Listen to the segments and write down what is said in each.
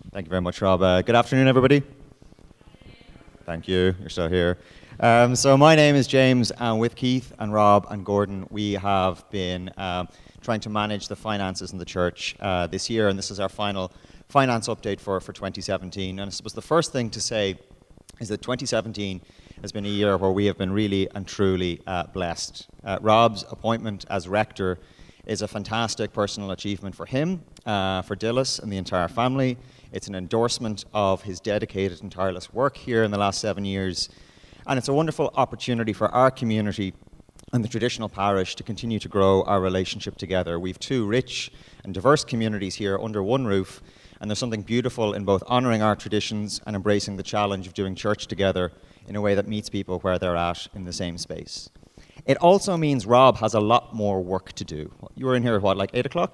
Thank you very much, Rob. Good afternoon, everybody. Thank you. You're still here. So my name is James, and with Keith and Rob and Gordon, we have been trying to manage the finances in the church this year, and this is our final finance update for 2017. And I suppose the first thing to say is that 2017 has been a year where we have been really and truly blessed. Rob's appointment as rector is a fantastic personal achievement for him, for Dillis and the entire family. It's an endorsement of his dedicated and tireless work here in the last 7 years. And it's a wonderful opportunity for our community and the traditional parish to continue to grow our relationship together. We've two rich and diverse communities here under one roof, and there's something beautiful in both honouring our traditions and embracing the challenge of doing church together in a way that meets people where they're at in the same space. It also means Rob has a lot more work to do. You were in here at what, like 8 o'clock?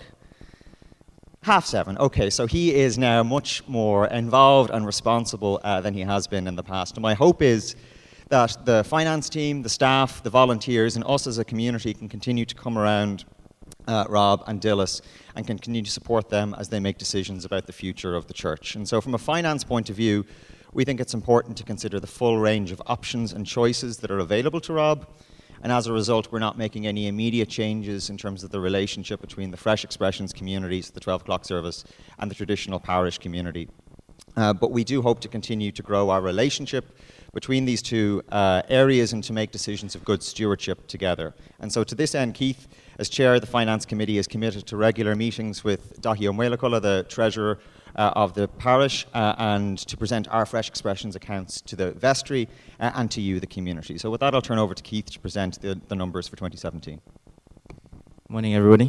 7:30. Okay, so he is now much more involved and responsible than he has been in the past. And my hope is that the finance team, the staff, the volunteers, and us as a community can continue to come around Rob and Dillis and can continue to support them as they make decisions about the future of the church. And so from a finance point of view, we think it's important to consider the full range of options and choices that are available to Rob. And as a result, we're not making any immediate changes in terms of the relationship between the Fresh Expressions communities, the 12 o'clock service, and the traditional parish community. But we do hope to continue to grow our relationship between these two areas and to make decisions of good stewardship together. And so to this end, Keith, as chair of the Finance Committee, is committed to regular meetings with Dahi O'Muelaculla, the treasurer of the parish, and to present our Fresh Expressions accounts to the vestry and to you, the community. So with that, I'll turn over to Keith to present the numbers for 2017. Morning, everybody.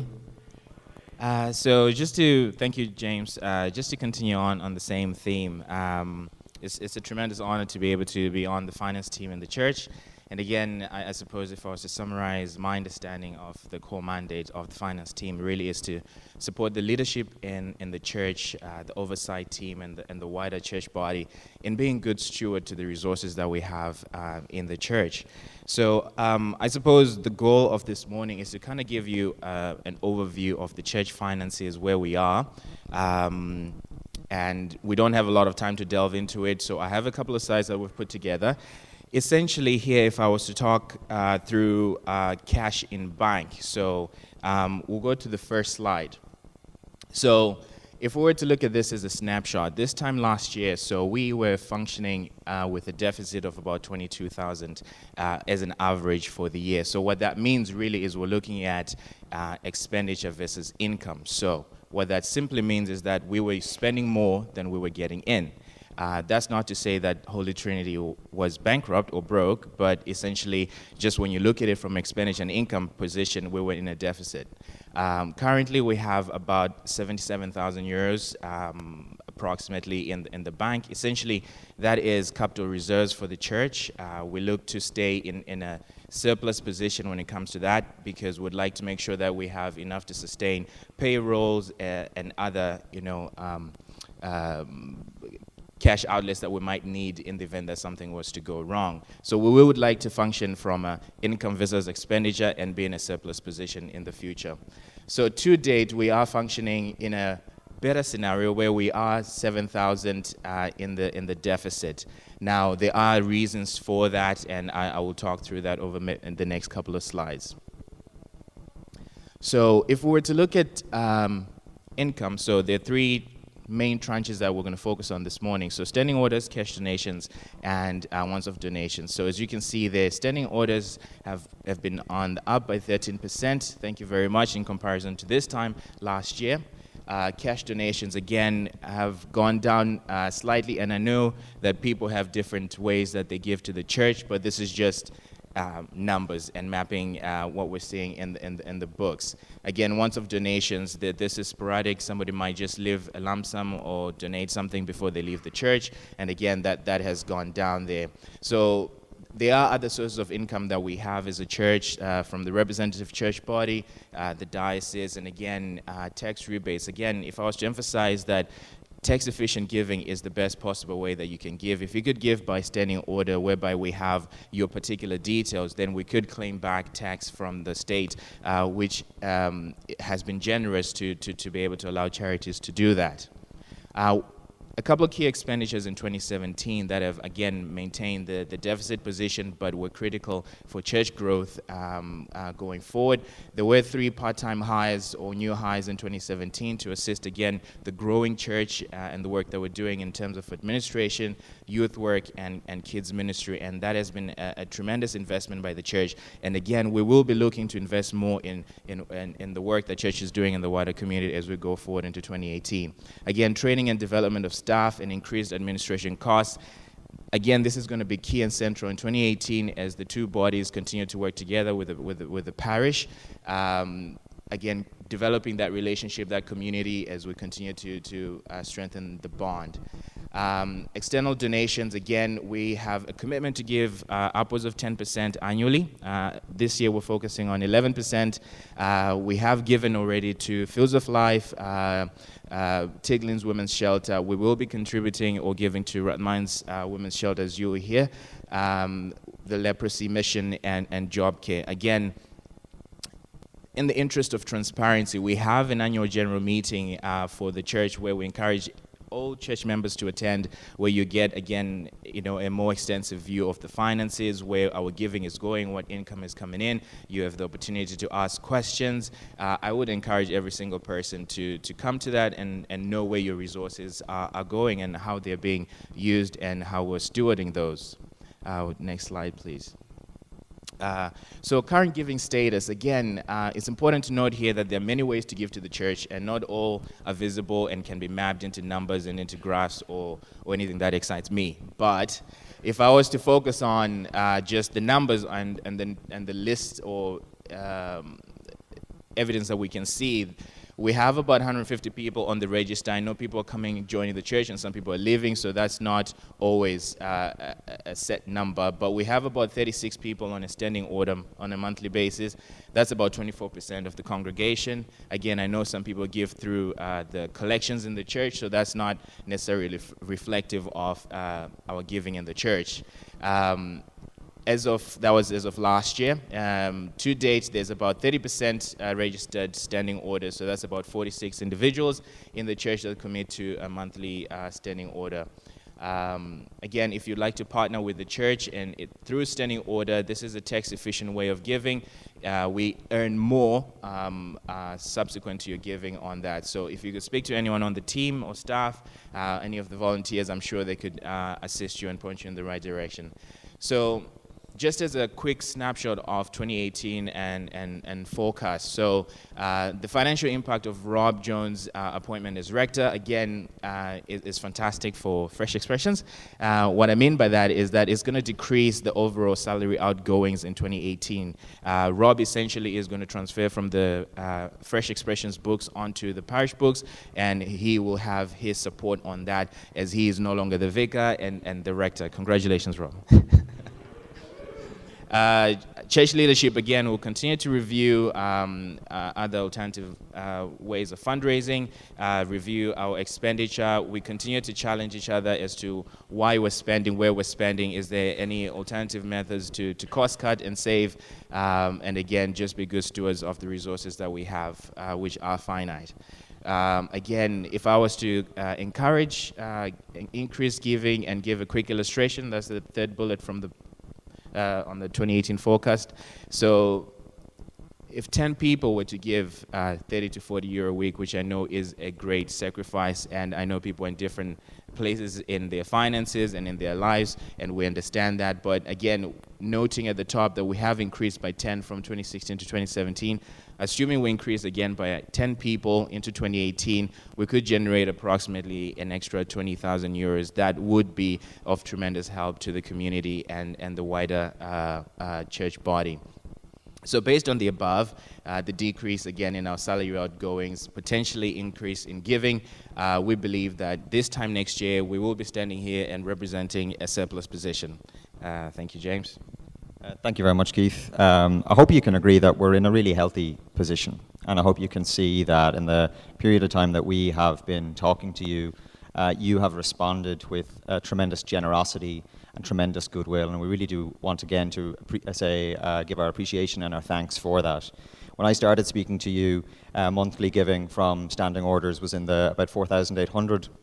So just to thank you, James. Just to continue on the same theme, it's a tremendous honor to be able to be on the finance team in the church. And again, I suppose if I was to summarize my understanding of the core mandate of the finance team, really is to support the leadership in the church, the oversight team, and the wider church body in being good steward to the resources that we have in the church. So I suppose the goal of this morning is to kind of give you an overview of the church finances, where we are. And we don't have a lot of time to delve into it, so I have a couple of slides that we've put together. Essentially here, if I was to talk through cash in bank, so we'll go to the first slide. So if we were to look at this as a snapshot, this time last year, so we were functioning with a deficit of about 22,000 as an average for the year. So what that means really is we're looking at expenditure versus income. So what that simply means is that we were spending more than we were getting in. That's not to say that Holy Trinity was bankrupt or broke, but essentially just when you look at it from expenditure and income position, we were in a deficit. Currently, we have about 77,000 euros approximately in the bank. Essentially, that is capital reserves for the church. We look to stay in a surplus position when it comes to that, because we'd like to make sure that we have enough to sustain payrolls and other, cash outlets that we might need in the event that something was to go wrong. So we would like to function from an income versus expenditure and be in a surplus position in the future. So to date, we are functioning in a better scenario where we are 7,000 in the deficit. Now, there are reasons for that, and I will talk through that over in the next couple of slides. So if we were to look at income, so there are three main tranches that we're going to focus on this morning. So standing orders, cash donations, and ones of donations. So as you can see there, standing orders have been on the up by 13%. Thank you very much in comparison to this time last year. Cash donations, again, have gone down slightly, and I know that people have different ways that they give to the church, but this is just numbers and mapping what we're seeing in the books. Again, once of donations, this is sporadic. Somebody might just leave a lump sum or donate something before they leave the church, and again, that has gone down there. So there are other sources of income that we have as a church, from the representative church body, the diocese, and again, tax rebates. Again, if I was to emphasize that tax-efficient giving is the best possible way that you can give. If you could give by standing order, whereby we have your particular details, then we could claim back tax from the state, which has been generous to be able to allow charities to do that. A couple of key expenditures in 2017 that have, again, maintained the deficit position, but were critical for church growth going forward. There were 3 part-time hires or new hires in 2017 to assist, again, the growing church and the work that we're doing in terms of administration, youth work, and kids ministry, and that has been a tremendous investment by the church. And again, we will be looking to invest more in the work that church is doing in the wider community as we go forward into 2018. Again, training and development of staff and increased administration costs. Again, this is going to be key and central in 2018 as the two bodies continue to work together with the parish. Again, developing that relationship, that community, as we continue to strengthen the bond. External donations, again, we have a commitment to give upwards of 10% annually. This year we're focusing on 11%. We have given already to Fields of Life, Tiglin's Women's Shelter. We will be contributing or giving to Rathmines Women's Shelter, as you will hear, the Leprosy Mission, and Job Care. Again, in the interest of transparency, we have an annual general meeting for the church where we encourage all church members to attend, where you get, again, a more extensive view of the finances, where our giving is going, what income is coming in. You have the opportunity to ask questions. I would encourage every single person to come to that and know where your resources are going and how they're being used and how we're stewarding those. Next slide, please. So current giving status, again, it's important to note here that there are many ways to give to the church, and not all are visible and can be mapped into numbers and into graphs or anything that excites me. But if I was to focus on just the numbers and the list or evidence that we can see, we have about 150 people on the register. I know people are coming, joining the church, and some people are leaving, so that's not always a set number. But we have about 36 people on a standing order on a monthly basis. That's about 24% of the congregation. Again, I know some people give through the collections in the church, so that's not necessarily reflective of our giving in the church. That was as of last year. To date, there's about 30% registered standing orders, so that's about 46 individuals in the church that commit to a monthly standing order. Again, if you'd like to partner with the church and through standing order, this is a tax-efficient way of giving. We earn more subsequent to your giving on that. So if you could speak to anyone on the team or staff, any of the volunteers, I'm sure they could assist you and point you in the right direction. So just as a quick snapshot of 2018 and forecast. So the financial impact of Rob Jones' appointment as rector, again, is fantastic for Fresh Expressions. What I mean by that is that it's going to decrease the overall salary outgoings in 2018. Rob essentially is going to transfer from the Fresh Expressions books onto the parish books, and he will have his support on that as he is no longer the vicar and the rector. Congratulations, Rob. Church leadership, again, will continue to review other alternative ways of fundraising, review our expenditure. We continue to challenge each other as to why we're spending, where we're spending. Is there any alternative methods to cost cut and save? And again, just be good stewards of the resources that we have, which are finite. Again, if I was to encourage increased giving and give a quick illustration, that's the third bullet from the on the 2018 forecast. So if 10 people were to give 30 to 40 euro a week, which I know is a great sacrifice, and I know people in different places in their finances and in their lives, and we understand that, but again, noting at the top that we have increased by 10 from 2016 to 2017, assuming we increase again by 10 people into 2018, we could generate approximately an extra 20,000 euros. That would be of tremendous help to the community and the wider church body. So based on the above, the decrease again in our salary outgoings, potentially increase in giving, we believe that this time next year we will be standing here and representing a surplus position. Thank you, James. Thank you very much, Keith. I hope you can agree that we're in a really healthy position, and I hope you can see that in the period of time that we have been talking to you, you have responded with tremendous generosity and tremendous goodwill, and we really do want again to give our appreciation and our thanks for that. When I started speaking to you, monthly giving from standing orders was in the about 4,800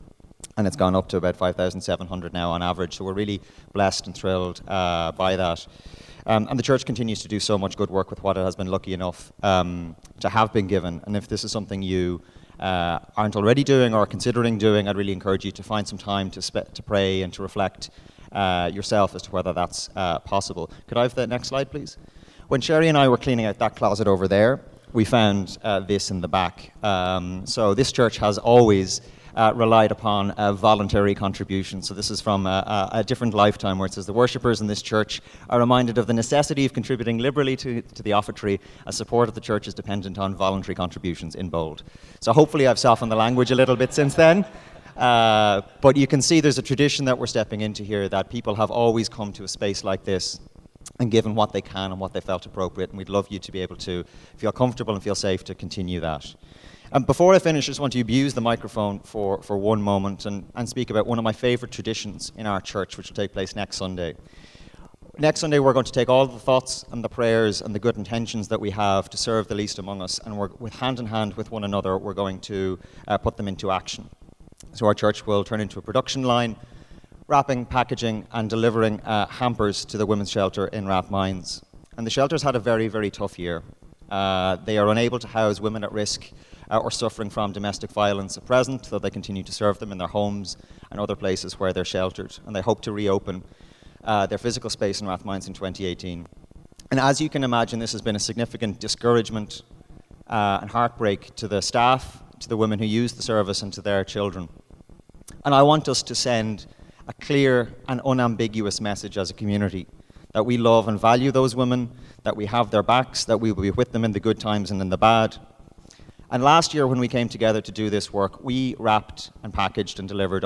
and it's gone up to about 5,700 now on average. So we're really blessed and thrilled by that. And the church continues to do so much good work with what it has been lucky enough to have been given. And if this is something you aren't already doing or considering doing, I'd really encourage you to find some time to pray and to reflect yourself as to whether that's possible. Could I have the next slide, please? When Sherry and I were cleaning out that closet over there, we found this in the back. So this church has always relied upon voluntary contribution. So this is from a different lifetime, where it says the worshippers in this church are reminded of the necessity of contributing liberally to the offertory, as support of the church is dependent on voluntary contributions, in bold. So hopefully I've softened the language a little bit since then. But you can see there's a tradition that we're stepping into here, that people have always come to a space like this and given what they can and what they felt appropriate, and we'd love you to be able to feel comfortable and feel safe to continue that. And before I finish, I just want to abuse the microphone for one moment and speak about one of my favorite traditions in our church, which will take place next Sunday. Next Sunday, we're going to take all the thoughts and the prayers and the good intentions that we have to serve the least among us, and we're, with hand in hand with one another, we're going to put them into action. So our church will turn into a production line, wrapping, packaging, and delivering hampers to the women's shelter in Rathmines. And the shelter's had a very, very tough year. They are unable to house women at risk or suffering from domestic violence at present, though they continue to serve them in their homes and other places where they're sheltered. And they hope to reopen their physical space in Rathmines in 2018. And as you can imagine, this has been a significant discouragement and heartbreak to the staff, to the women who use the service, and to their children. And I want us to send a clear and unambiguous message as a community that we love and value those women, that we have their backs, that we will be with them in the good times and in the bad. And last year, when we came together to do this work, we wrapped and packaged and delivered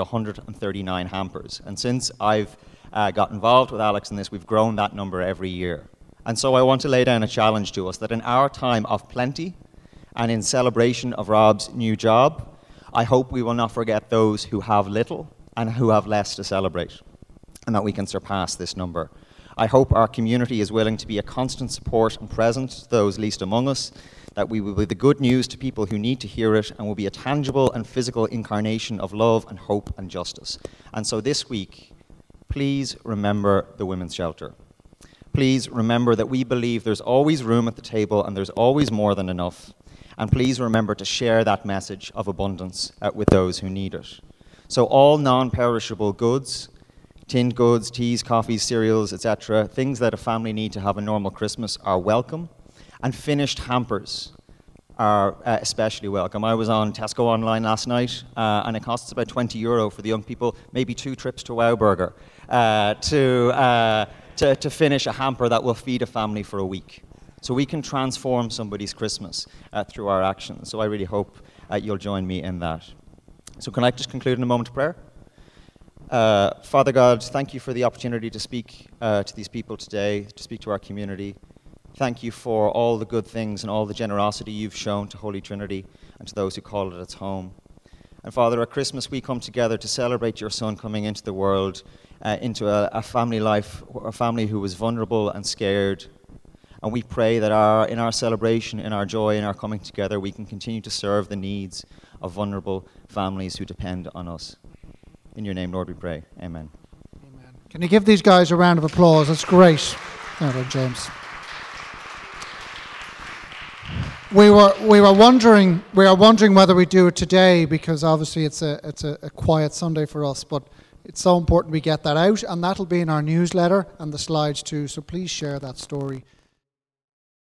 139 hampers. And since I've got involved with Alex in this, we've grown that number every year. And so I want to lay down a challenge to us that in our time of plenty and in celebration of Rob's new job, I hope we will not forget those who have little and who have less to celebrate, and that we can surpass this number. I hope our community is willing to be a constant support and present to those least among us, that we will be the good news to people who need to hear it, and will be a tangible and physical incarnation of love and hope and justice. And so this week, please remember the women's shelter. Please remember that we believe there's always room at the table and there's always more than enough. And please remember to share that message of abundance with those who need it. So all non-perishable goods, tinned goods, teas, coffees, cereals, etc., things that a family need to have a normal Christmas are welcome. And finished hampers are especially welcome. I was on Tesco online last night, and it costs about €20 for the young people, maybe 2 trips to Wow Burger, to finish a hamper that will feed a family for a week. So we can transform somebody's Christmas through our actions. So I really hope you'll join me in that. So can I just conclude in a moment of prayer? Father God, thank you for the opportunity to speak to these people today, to speak to our community. Thank you for all the good things and all the generosity you've shown to Holy Trinity and to those who call it its home. And Father, at Christmas we come together to celebrate your Son coming into the world, into a family life, a family who was vulnerable and scared. And we pray that in our celebration, in our joy, in our coming together, we can continue to serve the needs of vulnerable families who depend on us. In your name, Lord, we pray. Amen. Amen. Can you give these guys a round of applause? That's great. Well done, James. We were wondering whether we do it today, because obviously it's a quiet Sunday for us, but it's so important we get that out, and that'll be in our newsletter and the slides too. So please share that story